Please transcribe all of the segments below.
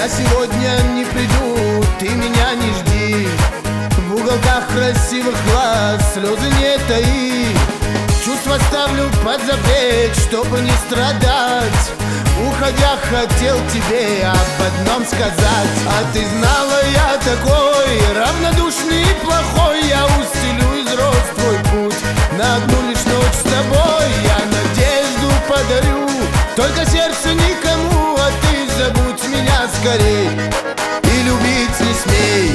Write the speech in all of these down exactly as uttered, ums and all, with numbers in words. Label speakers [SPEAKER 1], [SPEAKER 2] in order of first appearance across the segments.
[SPEAKER 1] сегодня не приду, ты меня не жди. В уголках красивых глаз слезы не таи. Чувства ставлю под запрет, чтобы не страдать. Уходя, хотел тебе об одном сказать. А ты знала, я такой равнодушный и плохой. Я устелю из роз твой путь на одну лишь ночь с тобой. Я надежду подарю, только сердце никому. А ты забудь меня скорей и любить не смей.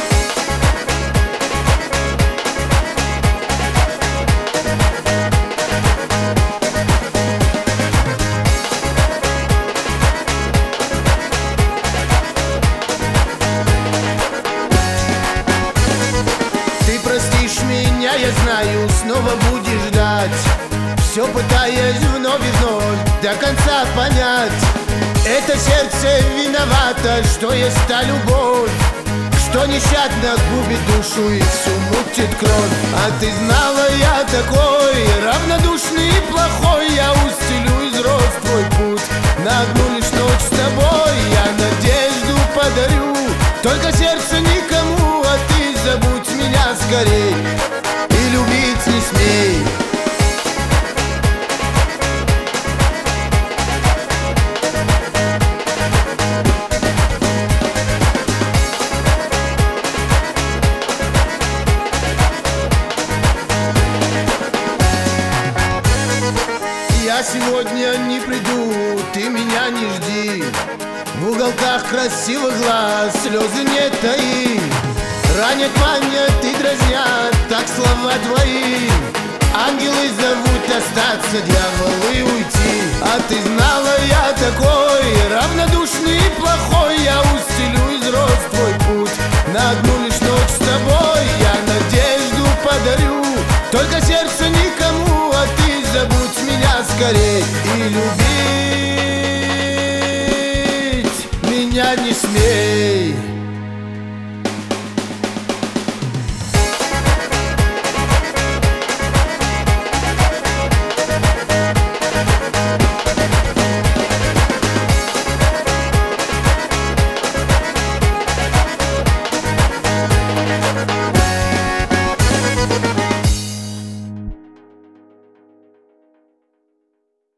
[SPEAKER 1] Простишь меня, я знаю, снова будешь ждать. Все пытаясь вновь и вновь до конца понять. Это сердце виновато, что есть та любовь, что нещадно губит душу и всю мутит кровь. А ты знала, я такой равнодушный и плохой. Я устелю из роз твой путь на одну лишь ночь с тобой. Я надежду подарю, только сердце никому. А ты забудь меня скорей и любить не смей. Я сегодня не приду, ты меня не жди. В уголках красивых глаз слезы не таи. Ранят, манят и дразнят, так слова твои. Ангелы зовут остаться, дьяволы уйти. А ты знала, я такой равнодушный и плохой. Я устелю из роз твой путь на одну лишь ночь с тобой. Я надежду подарю, только сердце никому. А ты забудь меня скорей и любить меня не смей.